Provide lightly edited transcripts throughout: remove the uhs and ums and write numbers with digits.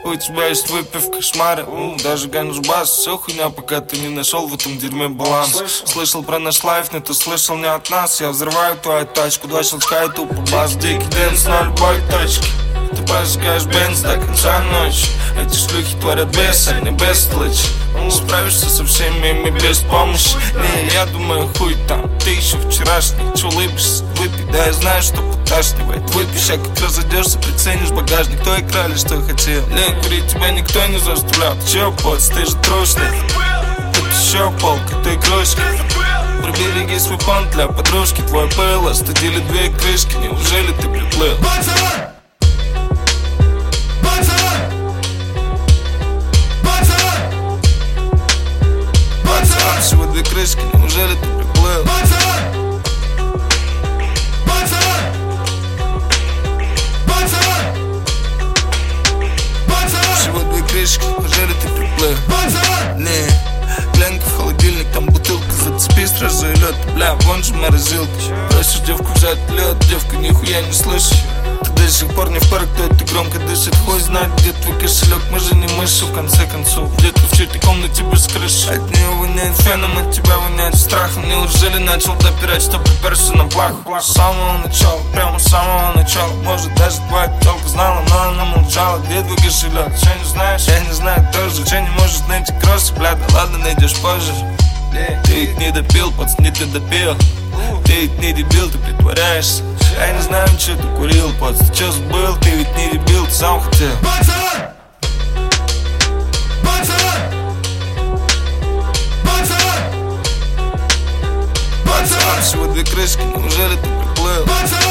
У тебя есть выпивка, шмары, даже гонишь бас. Все хуйня, пока ты не нашел в этом дерьме баланс. Слышал про наш лайф, но ты слышал не от нас. Я взрываю твою тачку, 2 щелчка и тупо бас. Дикий дэнс на любой точке. Ты прожигаешь бенз до конца ночи. Эти шлюхи творят бес, а не бестлочь. Справишься со всеми ими без помощи. Не, я думаю, хуй там, ты еще вчерашний. Че улыбишься, выпей, да я знаю, что поташнивает. Выпей, ща как разойдешься, приценишь багажник. Кто играли, что хотел. Не, курить тебя никто не заставлял. Ты че, поц, ты же трусный. Тут еще полка, ты кружка. Прибереги свой фонд для подружки. Твой пыл, остудили 2 крышки. Неужели ты приплыл? Всего 2 крышки, неужели ты приплыл? Всего 2 крышки, неужели ты приплыл? Не, глянь-ка в холодильник, там бутылка. Зацепи сразу и лед, бля, вон же морозилка. Просишь девку взять лед, девка нихуя не слышишь. Ты до сих пор не в парк, кто это громко дышит. Хуй знает, где твой кошелек, мы же не мыши в конце концов. Где-то в чьей-то комнате без крыши. От нее воняет феном, от тебя воняет страхом. Неужели начал допирать, что приперся на плаху? С самого начала, прямо с самого начала. Может даже твоя тёлка знала, но она молчала. Где твой кошелек, че не знаешь? Я не знаю тоже, че не можешь найти кроссы, бля, да ладно, найдешь позже. Ты ведь не допил, пацан, не ты допил. Ты ведь не дебил, ты притворяешься. Я не знаю, что ты курил, пацан, ты чё забыл? Ты ведь не дебил, ты сам хотел. Пацан, всего 2 крышки, неужели ты приплыл?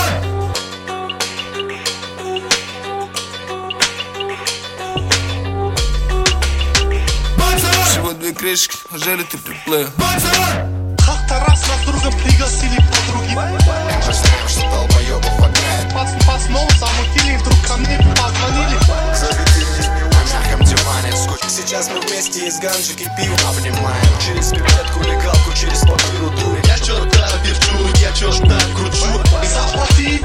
Всего 2 крышки, неужели ты приплыл? Как-то раз нас другом пригласили подруги. Мы знаем, что долбоёбов хватает. Пацанов замутили, вдруг ко мне позвонили. Заведение на мягком диване. Сейчас мы вместе из ганджик и пиво обнимаем. Через пипетку, легалку, через квартиру дурим. Я чё-то верчу, я чё-то кручу. И заплати